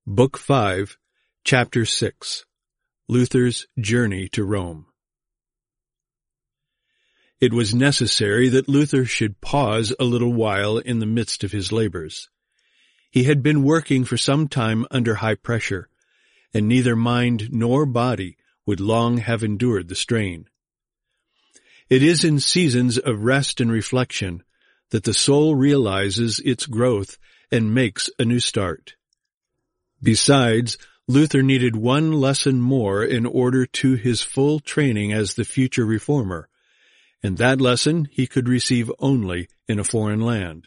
Book 5, Chapter 6, Luther's Journey to Rome. It was necessary that Luther should pause a little while in the midst of his labors. He had been working for some time under high pressure, and neither mind nor body would long have endured the strain. It is in seasons of rest and reflection that the soul realizes its growth and makes a new start. Besides, Luther needed one lesson more in order to his full training as the future reformer, and that lesson he could receive only in a foreign land.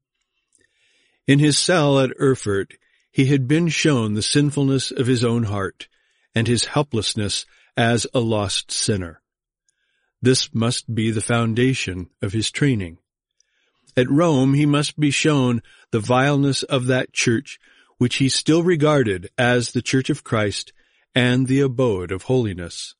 In his cell at Erfurt, he had been shown the sinfulness of his own heart and his helplessness as a lost sinner. This must be the foundation of his training. At Rome, he must be shown the vileness of that church which he still regarded as the Church of Christ and the abode of holiness.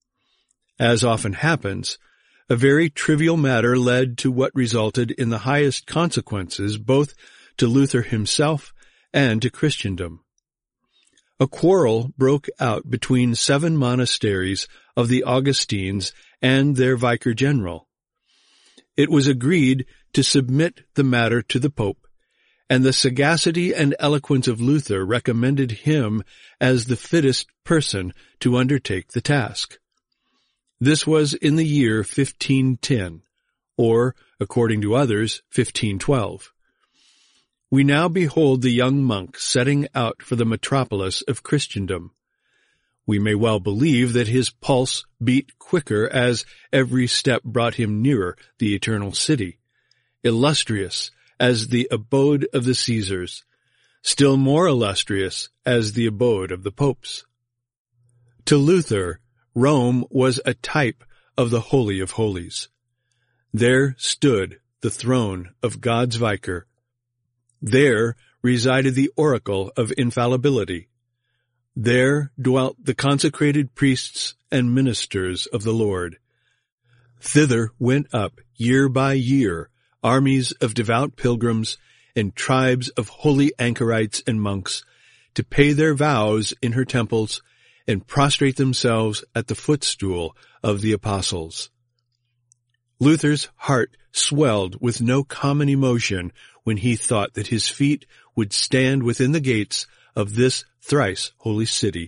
As often happens, a very trivial matter led to what resulted in the highest consequences both to Luther himself and to Christendom. A quarrel broke out between 7 monasteries of the Augustines and their vicar general. It was agreed to submit the matter to the Pope, and the sagacity and eloquence of Luther recommended him as the fittest person to undertake the task. This was in the year 1510, or, according to others, 1512. We now behold the young monk setting out for the metropolis of Christendom. We may well believe that his pulse beat quicker as every step brought him nearer the eternal city, illustrious as the abode of the Caesars, still more illustrious as the abode of the popes. To Luther, Rome was a type of the Holy of Holies. There stood the throne of God's vicar. There resided the oracle of infallibility. There dwelt the consecrated priests and ministers of the Lord. Thither went up, year by year, armies of devout pilgrims and tribes of holy anchorites and monks to pay their vows in her temples and prostrate themselves at the footstool of the apostles. Luther's heart swelled with no common emotion when he thought that his feet would stand within the gates of this thrice holy city.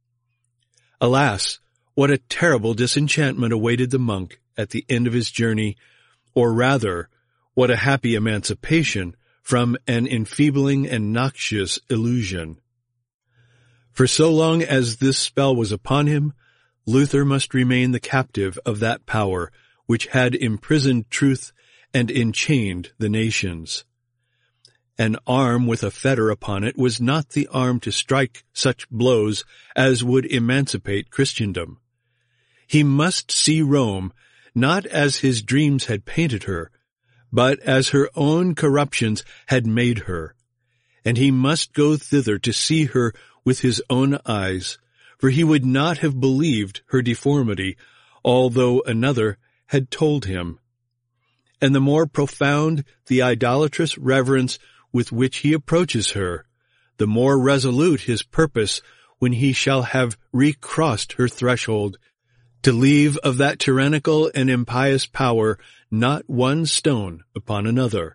Alas, what a terrible disenchantment awaited the monk at the end of his journey, or rather, what a happy emancipation from an enfeebling and noxious illusion. For so long as this spell was upon him, Luther must remain the captive of that power which had imprisoned truth and enchained the nations. An arm with a fetter upon it was not the arm to strike such blows as would emancipate Christendom. He must see Rome not as his dreams had painted her, but as her own corruptions had made her, and he must go thither to see her with his own eyes, for he would not have believed her deformity, although another had told him. And the more profound the idolatrous reverence with which he approaches her, the more resolute his purpose when he shall have recrossed her threshold, to leave of that tyrannical and impious power not one stone upon another.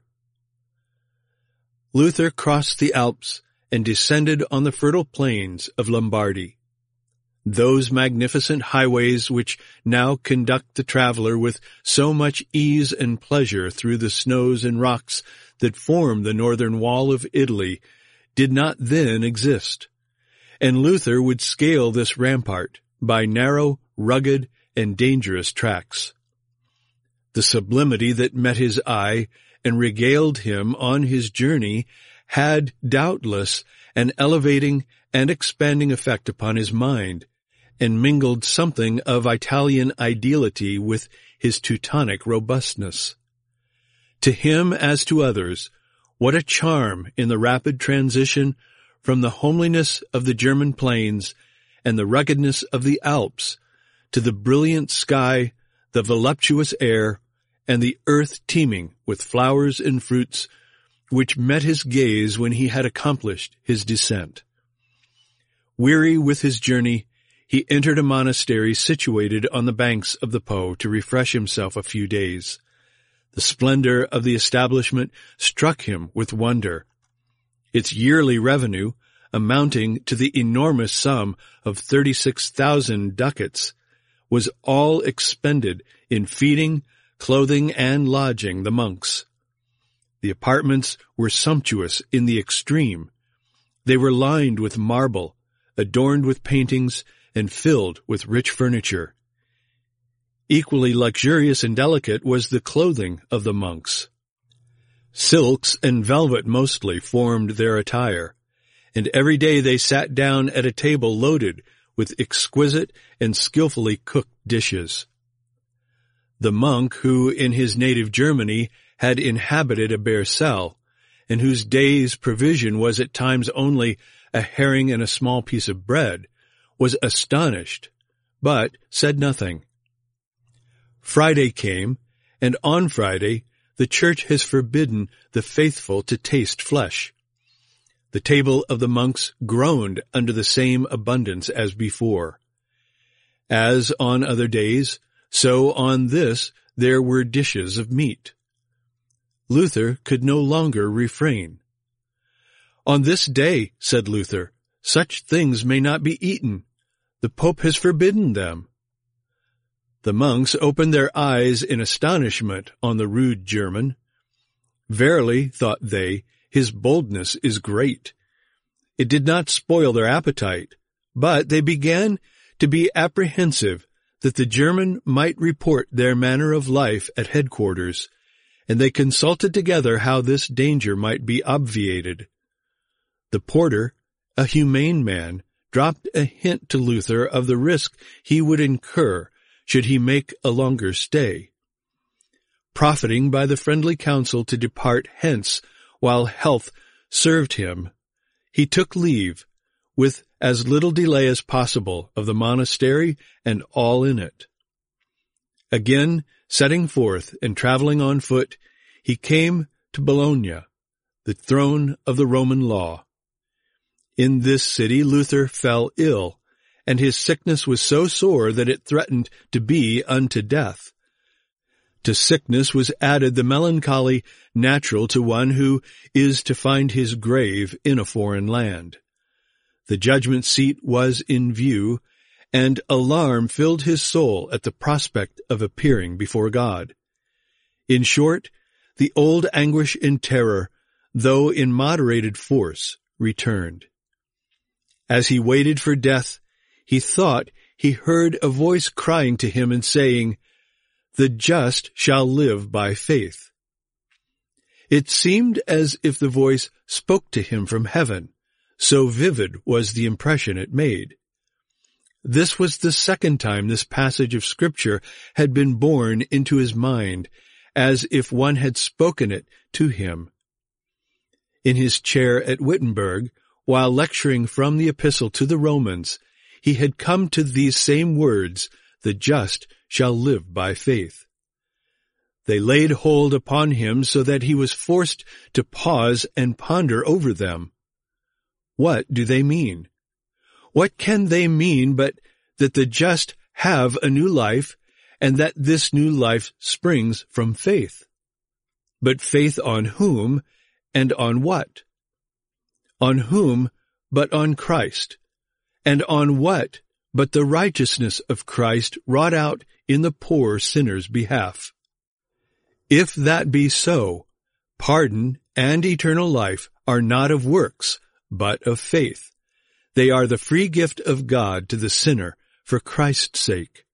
Luther crossed the Alps and descended on the fertile plains of Lombardy. Those magnificent highways which now conduct the traveler with so much ease and pleasure through the snows and rocks that form the northern wall of Italy did not then exist, and Luther would scale this rampart by narrow, rugged, and dangerous tracks. The sublimity that met his eye and regaled him on his journey had, doubtless, an elevating and expanding effect upon his mind, and mingled something of Italian ideality with his Teutonic robustness. To him, as to others, what a charm in the rapid transition from the homeliness of the German plains and the ruggedness of the Alps to the brilliant sky, the voluptuous air, and the earth teeming with flowers and fruits, which met his gaze when he had accomplished his descent. Weary with his journey, he entered a monastery situated on the banks of the Po to refresh himself a few days. The splendor of the establishment struck him with wonder. Its yearly revenue, amounting to the enormous sum of 36,000 ducats, was all expended in feeding, clothing, and lodging the monks. The apartments were sumptuous in the extreme. They were lined with marble, adorned with paintings, and filled with rich furniture. Equally luxurious and delicate was the clothing of the monks. Silks and velvet mostly formed their attire, and every day they sat down at a table loaded with exquisite and skillfully cooked dishes. The monk who, in his native Germany, had inhabited a bare cell, and whose day's provision was at times only a herring and a small piece of bread, was astonished, but said nothing. Friday came, and on Friday the church has forbidden the faithful to taste flesh. The table of the monks groaned under the same abundance as before. As on other days, so on this there were dishes of meat. Luther could no longer refrain. "On this day," said Luther, "such things may not be eaten. The Pope has forbidden them." The monks opened their eyes in astonishment on the rude German. Verily, thought they, his boldness is great. It did not spoil their appetite, but they began to be apprehensive that the German might report their manner of life at headquarters, and they consulted together how this danger might be obviated. The porter, a humane man, dropped a hint to Luther of the risk he would incur should he make a longer stay. Profiting by the friendly counsel to depart hence while health served him, he took leave, with as little delay as possible, of the monastery and all in it. Again, setting forth and traveling on foot, he came to Bologna, the throne of the Roman law. In this city Luther fell ill, and his sickness was so sore that it threatened to be unto death. To sickness was added the melancholy natural to one who is to find his grave in a foreign land. The judgment seat was in view, and alarm filled his soul at the prospect of appearing before God. In short, the old anguish and terror, though in moderated force, returned. As he waited for death, he thought he heard a voice crying to him and saying, "The just shall live by faith." It seemed as if the voice spoke to him from heaven, so vivid was the impression it made. This was the second time this passage of Scripture had been borne into his mind, as if one had spoken it to him. In his chair at Wittenberg, while lecturing from the Epistle to the Romans, he had come to these same words, "The just shall live by faith." They laid hold upon him so that he was forced to pause and ponder over them. What do they mean? What can they mean but that the just have a new life, and that this new life springs from faith? But faith on whom, and on what? On whom but on Christ? And on what but the righteousness of Christ wrought out in the poor sinner's behalf? If that be so, pardon and eternal life are not of works, but of faith. They are the free gift of God to the sinner for Christ's sake.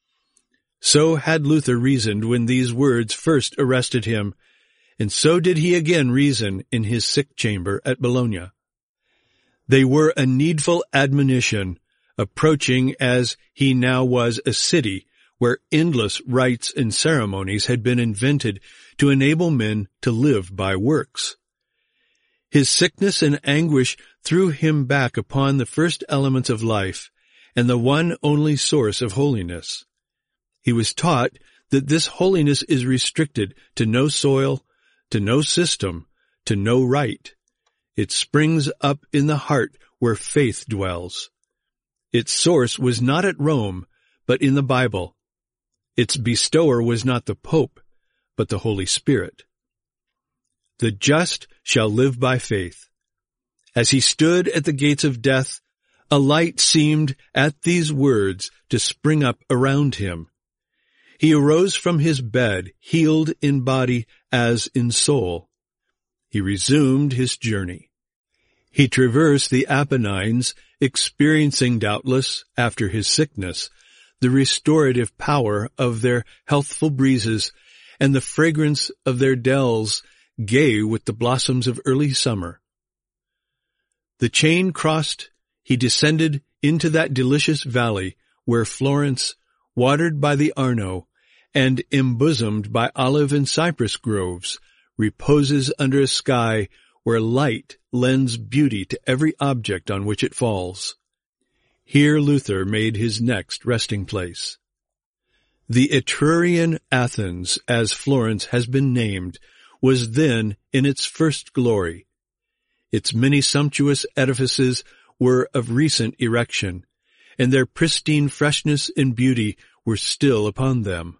So had Luther reasoned when these words first arrested him, and so did he again reason in his sick chamber at Bologna. They were a needful admonition, approaching as he now was a city where endless rites and ceremonies had been invented to enable men to live by works. His sickness and anguish threw him back upon the first elements of life and the one only source of holiness. He was taught that this holiness is restricted to no soil, to no system, to no rite. It springs up in the heart where faith dwells. Its source was not at Rome, but in the Bible. Its bestower was not the Pope, but the Holy Spirit. The just shall live by faith. As he stood at the gates of death, a light seemed at these words to spring up around him. He arose from his bed, healed in body as in soul. He resumed his journey. He traversed the Apennines, experiencing doubtless, after his sickness, the restorative power of their healthful breezes and the fragrance of their dells, gay with the blossoms of early summer. The chain crossed, he descended into that delicious valley where Florence, watered by the Arno, and embosomed by olive and cypress groves, reposes under a sky where light lends beauty to every object on which it falls. Here Luther made his next resting place. The Etrurian Athens, as Florence has been named, was then in its first glory. Its many sumptuous edifices were of recent erection, and their pristine freshness and beauty were still upon them.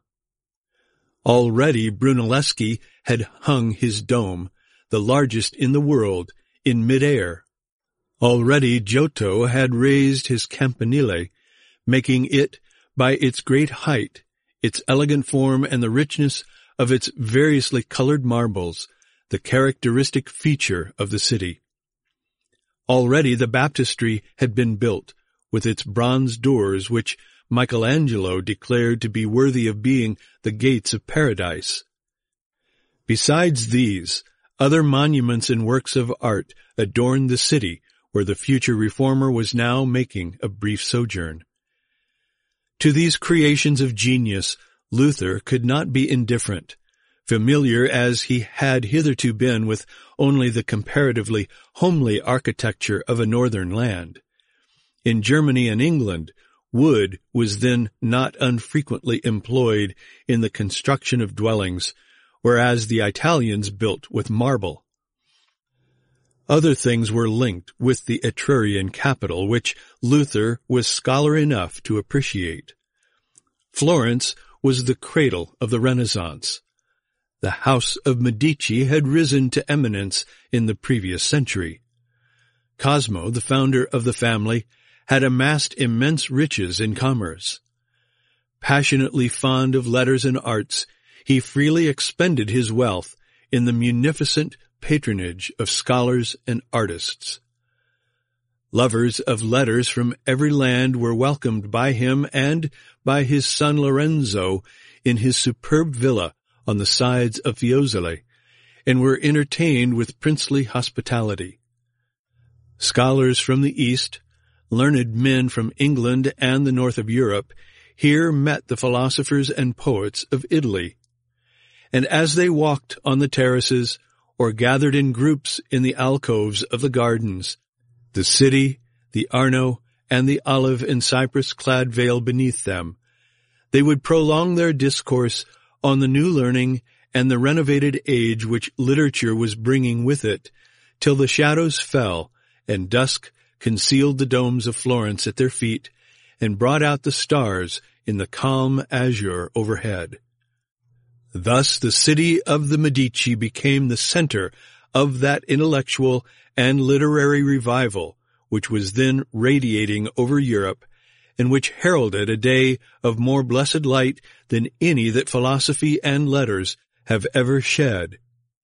Already Brunelleschi had hung his dome, the largest in the world, in mid-air. Already Giotto had raised his campanile, making it, by its great height, its elegant form, and the richness of its variously colored marbles, the characteristic feature of the city. Already the baptistry had been built, with its bronze doors which Michelangelo declared to be worthy of being the gates of paradise. Besides these, other monuments and works of art adorned the city, where the future reformer was now making a brief sojourn. To these creations of genius, Luther could not be indifferent, familiar as he had hitherto been with only the comparatively homely architecture of a northern land. In Germany and England, wood was then not unfrequently employed in the construction of dwellings, whereas the Italians built with marble. Other things were linked with the Etrurian capital, which Luther was scholar enough to appreciate. Florence was the cradle of the Renaissance. The House of Medici had risen to eminence in the previous century. Cosmo, the founder of the family, had amassed immense riches in commerce. Passionately fond of letters and arts, he freely expended his wealth in the munificent patronage of scholars and artists. Lovers of letters from every land were welcomed by him and by his son Lorenzo in his superb villa on the sides of Fiesole, and were entertained with princely hospitality. Scholars from the East, learned men from England and the north of Europe, here met the philosophers and poets of Italy. And as they walked on the terraces, or gathered in groups in the alcoves of the gardens, the city, the Arno, and the olive and cypress-clad vale beneath them, they would prolong their discourse on the new learning and the renovated age which literature was bringing with it, till the shadows fell, and dusk concealed the domes of Florence at their feet, and brought out the stars in the calm azure overhead. Thus the city of the Medici became the center of that intellectual and literary revival which was then radiating over Europe, and which heralded a day of more blessed light than any that philosophy and letters have ever shed.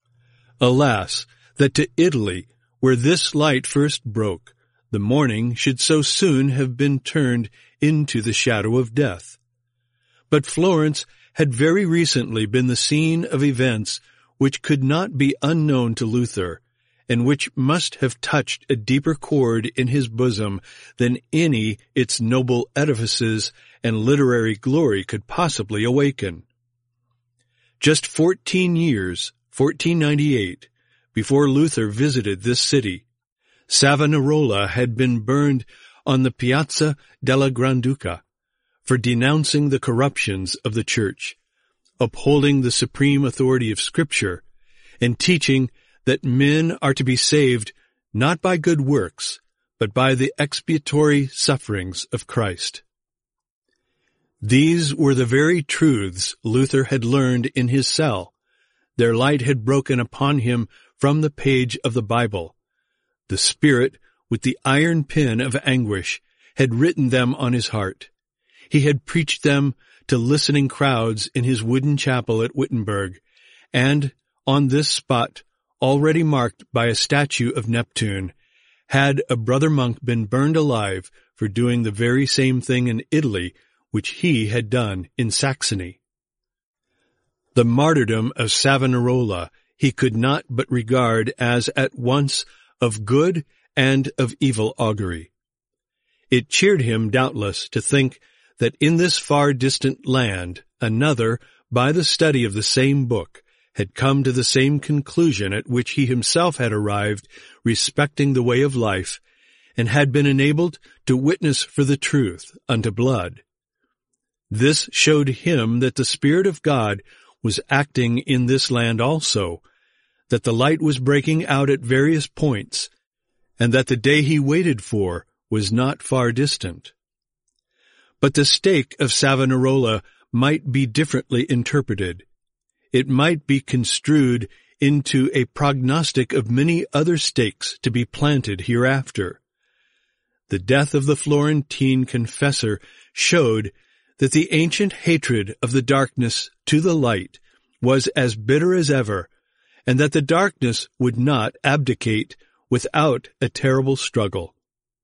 Alas, that to Italy, where this light first broke, the morning should so soon have been turned into the shadow of death. But Florence had very recently been the scene of events which could not be unknown to Luther, and which must have touched a deeper chord in his bosom than any its noble edifices and literary glory could possibly awaken. Just 14 years, 1498, before Luther visited this city, Savonarola had been burned on the Piazza della Granduca for denouncing the corruptions of the Church, upholding the supreme authority of Scripture, and teaching that men are to be saved not by good works, but by the expiatory sufferings of Christ. These were the very truths Luther had learned in his cell. Their light had broken upon him from the page of the Bible. The Spirit, with the iron pen of anguish, had written them on his heart. He had preached them to listening crowds in his wooden chapel at Wittenberg, and on this spot, already marked by a statue of Neptune, had a brother monk been burned alive for doing the very same thing in Italy which he had done in Saxony. The martyrdom of Savonarola he could not but regard as at once of good and of evil augury. It cheered him, doubtless, to think that in this far distant land another, by the study of the same book, had come to the same conclusion at which he himself had arrived respecting the way of life, and had been enabled to witness for the truth unto blood. This showed him that the Spirit of God was acting in this land also, that the light was breaking out at various points, and that the day he waited for was not far distant. But the stake of Savonarola might be differently interpreted. It might be construed into a prognostic of many other stakes to be planted hereafter. The death of the Florentine confessor showed that the ancient hatred of the darkness to the light was as bitter as ever, and that the darkness would not abdicate without a terrible struggle.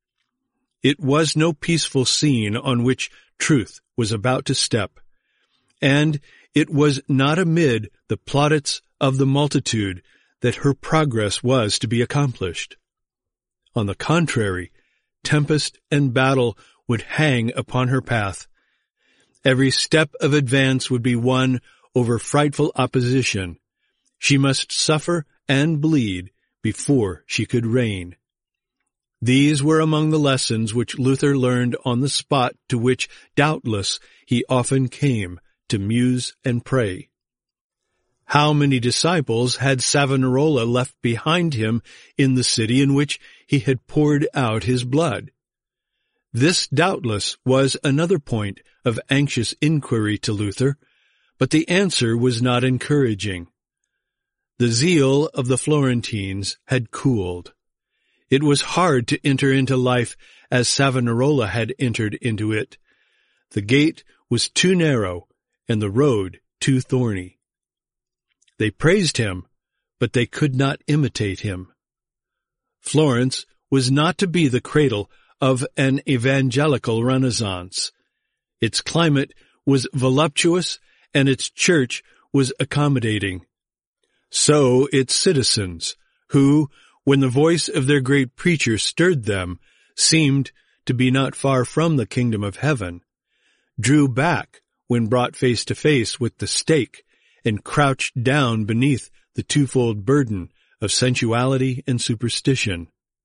It was no peaceful scene on which truth was about to step, and it was not amid the plaudits of the multitude that her progress was to be accomplished. On the contrary, tempest and battle would hang upon her path. Every step of advance would be won over frightful opposition. She must suffer and bleed before she could reign. These were among the lessons which Luther learned on the spot to which, doubtless, he often came to muse and pray. How many disciples had Savonarola left behind him in the city in which he had poured out his blood? This, doubtless, was another point of anxious inquiry to Luther, but the answer was not encouraging. The zeal of the Florentines had cooled. It was hard to enter into life as Savonarola had entered into it. The gate was too narrow, and the road too thorny. They praised him, but they could not imitate him. Florence was not to be the cradle of an evangelical renaissance. Its climate was voluptuous, and its church was accommodating. So its citizens, who, when the voice of their great preacher stirred them, seemed to be not far from the kingdom of heaven, drew back when brought face to face with the stake, and crouched down beneath the twofold burden of sensuality and superstition.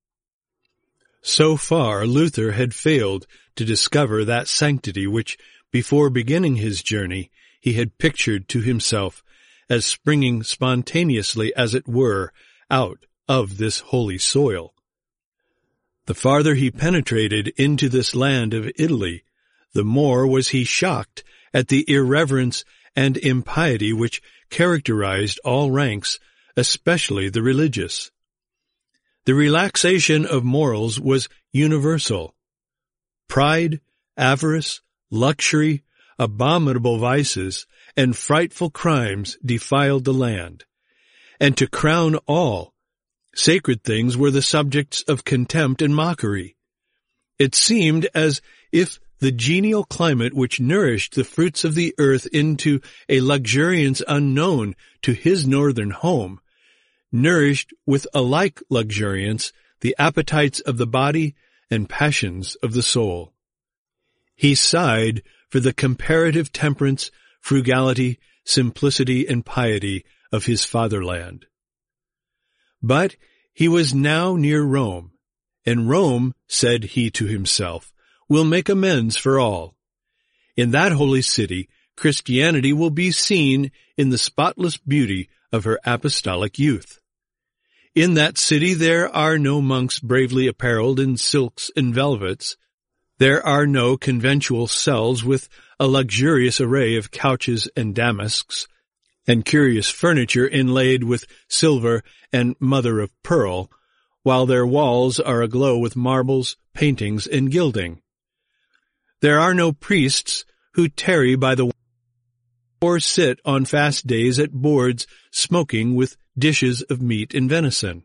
So far Luther had failed to discover that sanctity which, before beginning his journey, he had pictured to himself as springing spontaneously, as it were, out of this holy soil. The farther he penetrated into this land of Italy, the more was he shocked at the irreverence and impiety which characterized all ranks, especially the religious. The relaxation of morals was universal. Pride, avarice, luxury, abominable vices, and frightful crimes defiled the land. And to crown all, sacred things were the subjects of contempt and mockery. It seemed as if the genial climate which nourished the fruits of the earth into a luxuriance unknown to his northern home, nourished with a like luxuriance the appetites of the body and passions of the soul. He sighed for the comparative temperance, frugality, simplicity, and piety of his fatherland. But he was now near Rome, and Rome, said he to himself, will make amends for all. In that holy city, Christianity will be seen in the spotless beauty of her apostolic youth. In that city there are no monks bravely apparelled in silks and velvets. There are no conventual cells with a luxurious array of couches and damasks, and curious furniture inlaid with silver and mother-of-pearl, while their walls are aglow with marbles, paintings, and gilding. There are no priests who tarry by the or sit on fast days at boards smoking with dishes of meat and venison.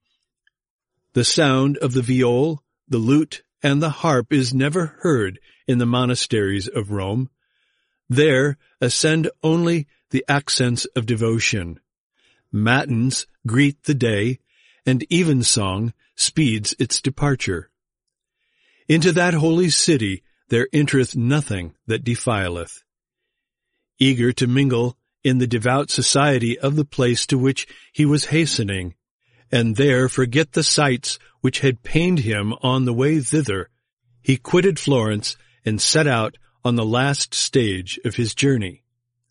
The sound of the viol, the lute, and the harp is never heard in the monasteries of Rome. There ascend only the accents of devotion. Matins greet the day, and evensong speeds its departure. Into that holy city there entereth nothing that defileth. Eager to mingle in the devout society of the place to which he was hastening, and there forget the sights which had pained him on the way thither, he quitted Florence and set out on the last stage of his journey.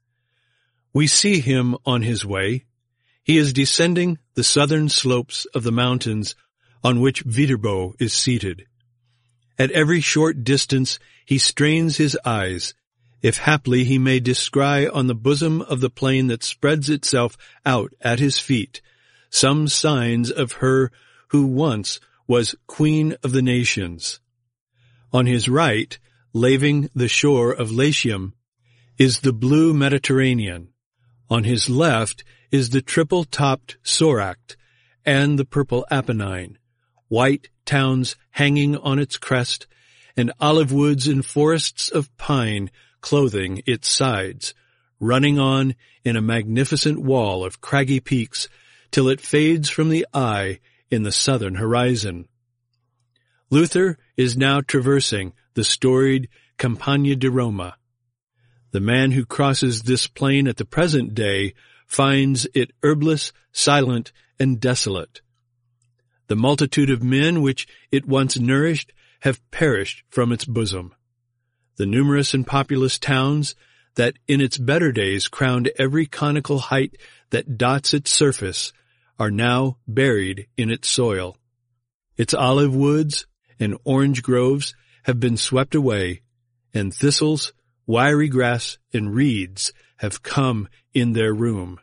We see him on his way. He is descending the southern slopes of the mountains on which Viterbo is seated. At every short distance he strains his eyes, if haply he may descry on the bosom of the plain that spreads itself out at his feet some signs of her who once was Queen of the Nations. On his right, laving the shore of Latium, is the blue Mediterranean. On his left is the triple-topped Soracte and the purple Apennine, white towns hanging on its crest, and olive woods and forests of pine clothing its sides, running on in a magnificent wall of craggy peaks till it fades from the eye in the southern horizon. Luther is now traversing the storied Campagna di Roma. The man who crosses this plain at the present day finds it herbless, silent, and desolate. The multitude of men which it once nourished have perished from its bosom. The numerous and populous towns that in its better days crowned every conical height that dots its surface are now buried in its soil. Its olive woods and orange groves have been swept away, and thistles, wiry grass, and reeds have come in their room.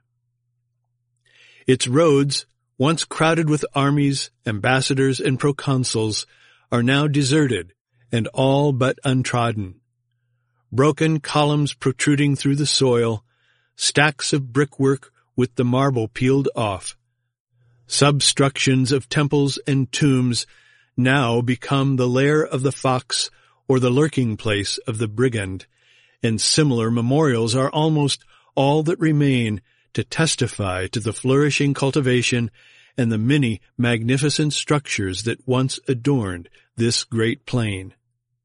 Its roads, once crowded with armies, ambassadors, and proconsuls, are now deserted and all but untrodden. Broken columns protruding through the soil, stacks of brickwork with the marble peeled off, substructions of temples and tombs now become the lair of the fox or the lurking place of the brigand, and similar memorials are almost all that remain to testify to the flourishing cultivation and the many magnificent structures that once adorned this great plain.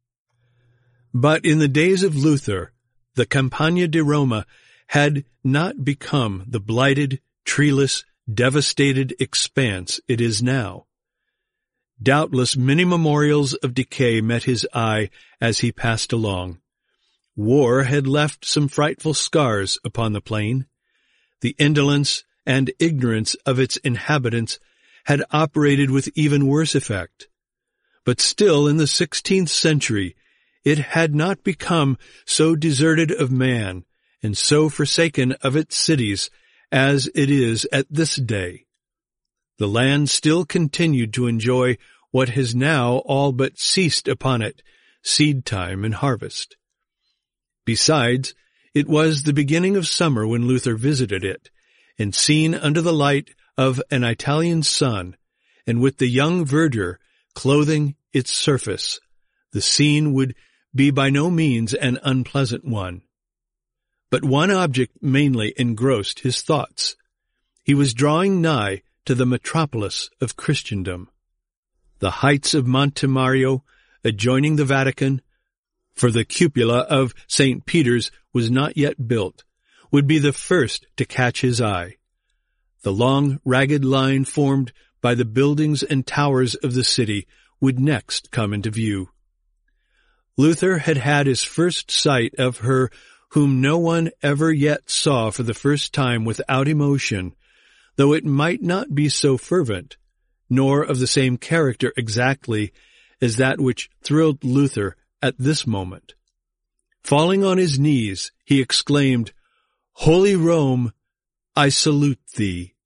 But in the days of Luther, the Campagna di Roma had not become the blighted, treeless, devastated expanse it is now. Doubtless many memorials of decay met his eye as he passed along. War had left some frightful scars upon the plain. The indolence and ignorance of its inhabitants had operated with even worse effect. But still in the 16th century it had not become so deserted of man and so forsaken of its cities as it is at this day. The land still continued to enjoy what has now all but ceased upon it, seed time and harvest. Besides, it was the beginning of summer when Luther visited it, and seen under the light of an Italian sun, and with the young verdure clothing its surface, the scene would be by no means an unpleasant one. But one object mainly engrossed his thoughts. He was drawing nigh to the metropolis of Christendom. The heights of Monte Mario, adjoining the Vatican, for the cupola of St. Peter's was not yet built, would be the first to catch his eye. The long, ragged line formed by the buildings and towers of the city would next come into view. Luther had had his first sight of her whom no one ever yet saw for the first time without emotion, though it might not be so fervent, nor of the same character exactly as that which thrilled Luther at this moment. Falling on his knees, he exclaimed, "Holy Rome, I salute thee."